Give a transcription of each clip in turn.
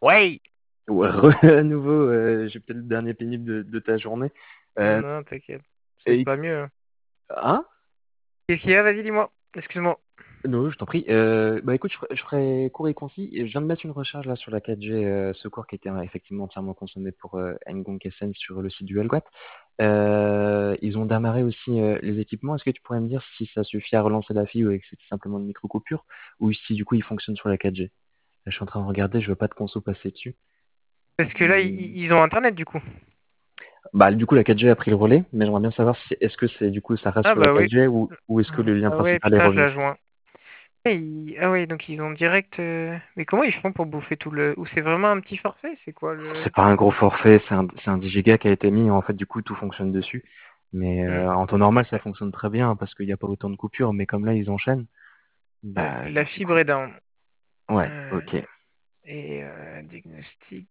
Ouais! Ouais, à nouveau, j'ai peut-être le dernier pénible de ta journée. Non, Euh, non, t'inquiète. C'est et, pas mieux, hein. hein? Qu'est-ce qu'il y a? Vas-y, dis-moi. Excuse-moi. Non, je t'en prie. Bah écoute, je ferai court et concis. Et je viens de mettre une recharge là sur la 4G Secours qui était effectivement entièrement consommée pour Ngong Kessen sur le site du Helgoat. Ils ont démarré aussi les équipements. Est-ce que tu pourrais me dire si ça suffit à relancer la fibre ou que c'est simplement une micro-coupure ou si du coup il fonctionne sur la 4G? Là, je suis en train de regarder, je veux pas de conso passer dessus. Parce que là, ils ont Internet, du coup. Bah, du coup, la 4G a pris le relais, mais j'aimerais bien savoir si est-ce que c'est du coup ça reste Ah sur la bah oui. 4G ou est-ce que le lien Ah ouais, principal est putain, je revenu? la joins. Ah ouais, donc ils ont direct... Mais comment ils font pour bouffer tout le... Ou c'est vraiment un petit forfait? C'est quoi le... C'est pas un gros forfait, c'est un 10 Go qui a été mis, en fait, du coup, tout fonctionne dessus. Mais Hmm. en temps normal, ça fonctionne très bien parce qu'il n'y a pas autant de coupures, mais comme là, ils enchaînent, bah, La du fibre coup, est down. ouais, Euh, ok. diagnostic...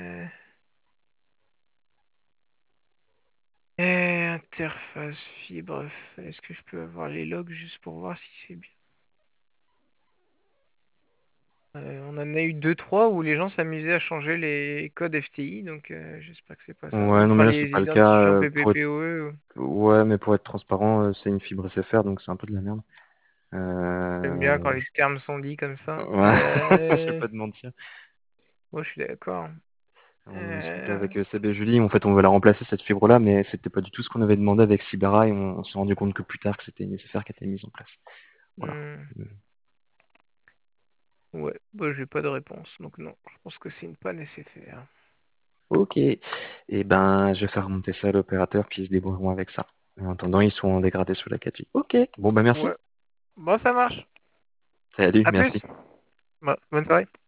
interface fibre. Est-ce que je peux avoir les logs juste pour voir si c'est bien? On en a eu deux, trois où les gens s'amusaient à changer les codes FTI, donc j'espère que c'est pas ça. Ouais, non, Enfin, mais là, c'est les pas le cas. identifiants Pour être... PPPoE. Ouais, mais pour être transparent, c'est une fibre SFR, donc c'est un peu de la merde. J'aime bien quand Euh... les termes sont dit comme ça. Ouais, je vais pas te mentir. Moi, je suis d'accord. On en discutait Euh, avec Seb et Julie. En fait, on veut la remplacer, cette fibre-là, mais c'était pas du tout ce qu'on avait demandé avec Sibera et on s'est rendu compte que plus tard que c'était une SFR qui a été mise en place. Voilà. hmm, ouais, bah, j'ai pas de réponse, donc non, je pense que c'est une panne SFR. Ok. Et ben, je vais faire remonter ça à l'opérateur, puis ils se débrouilleront avec ça. En attendant, ils sont en dégradé sur la 4G. Ok. Bon, bah merci. Ouais, bon, ça marche. Salut, À plus. merci. Bonne soirée.